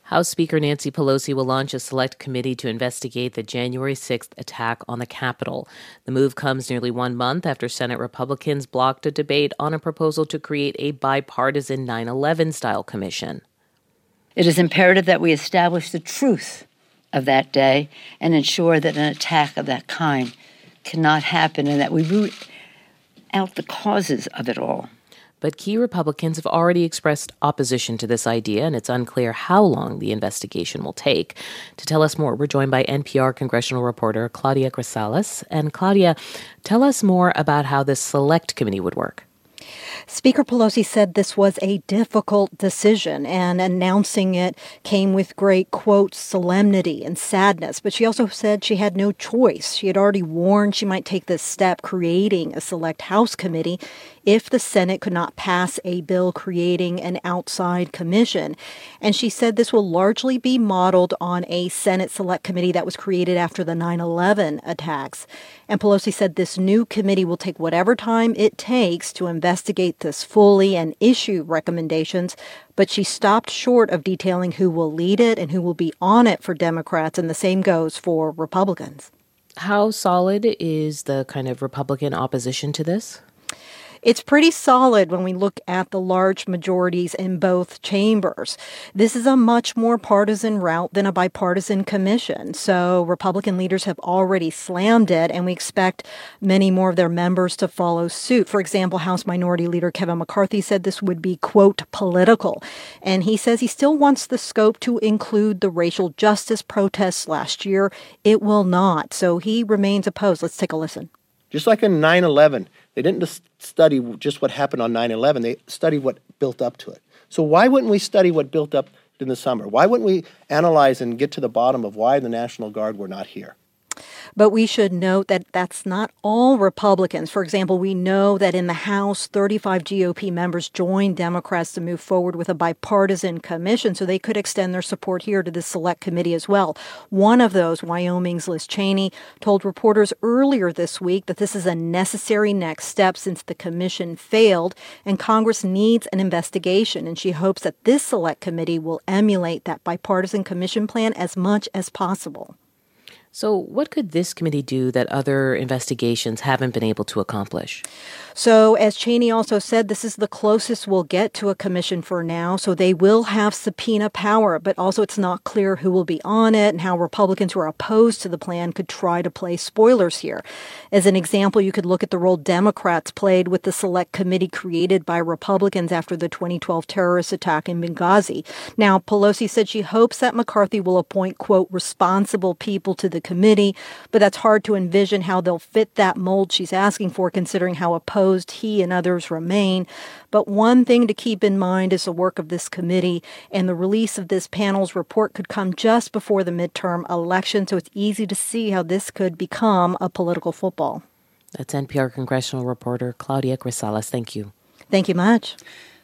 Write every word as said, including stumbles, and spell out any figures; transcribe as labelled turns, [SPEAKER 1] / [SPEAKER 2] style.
[SPEAKER 1] House Speaker Nancy Pelosi will launch a select committee to investigate the January sixth attack on the Capitol. The move comes nearly one month after Senate Republicans blocked a debate on a proposal to create a bipartisan nine eleven-style commission.
[SPEAKER 2] It is imperative that we establish the truth of that day and ensure that an attack of that kind cannot happen and that we root out the causes of it all.
[SPEAKER 1] But key Republicans have already expressed opposition to this idea, and it's unclear how long the investigation will take. To tell us more, we're joined by N P R congressional reporter Claudia Grisales. And Claudia, tell us more about how this select committee would work.
[SPEAKER 3] Speaker Pelosi said this was a difficult decision, and announcing it came with great, quote, solemnity and sadness. But she also said she had no choice. She had already warned she might take this step, creating a select House committee, if the Senate could not pass a bill creating an outside commission. And she said this will largely be modeled on a Senate Select Committee that was created after the nine eleven attacks. And Pelosi said this new committee will take whatever time it takes to investigate this fully and issue recommendations, but she stopped short of detailing who will lead it and who will be on it for Democrats, and the same goes for Republicans.
[SPEAKER 1] How solid is the kind of Republican opposition to this?
[SPEAKER 3] It's pretty solid when we look at the large majorities in both chambers. This is a much more partisan route than a bipartisan commission. So Republican leaders have already slammed it, and we expect many more of their members to follow suit. For example, House Minority Leader Kevin McCarthy said this would be, quote, political. And he says he still wants the scope to include the racial justice protests last year. It will not. So he remains opposed. Let's take a listen.
[SPEAKER 4] Just like in nine eleven, they didn't just study just what happened on nine eleven. They studied what built up to it. So why wouldn't we study what built up in the summer? Why wouldn't we analyze and get to the bottom of why the National Guard were not here?
[SPEAKER 3] But we should note that that's not all Republicans. For example, we know that in the House, thirty-five G O P members joined Democrats to move forward with a bipartisan commission, so they could extend their support here to the select committee as well. One of those, Wyoming's Liz Cheney, told reporters earlier this week that this is a necessary next step since the commission failed, and Congress needs an investigation, and she hopes that this select committee will emulate that bipartisan commission plan as much as possible.
[SPEAKER 1] So what could this committee do that other investigations haven't been able to accomplish?
[SPEAKER 3] So, as Cheney also said, this is the closest we'll get to a commission for now. So they will have subpoena power, but also it's not clear who will be on it and how Republicans who are opposed to the plan could try to play spoilers here. As an example, you could look at the role Democrats played with the select committee created by Republicans after the twenty twelve terrorist attack in Benghazi. Now, Pelosi said she hopes that McCarthy will appoint, quote, responsible people to the committee, but that's hard to envision how they'll fit that mold she's asking for, considering how opposed he and others remain. But one thing to keep in mind is the work of this committee, and the release of this panel's report could come just before the midterm election, so it's easy to see how this could become a political football.
[SPEAKER 1] That's N P R congressional reporter Claudia Grisales. Thank you.
[SPEAKER 3] Thank you much.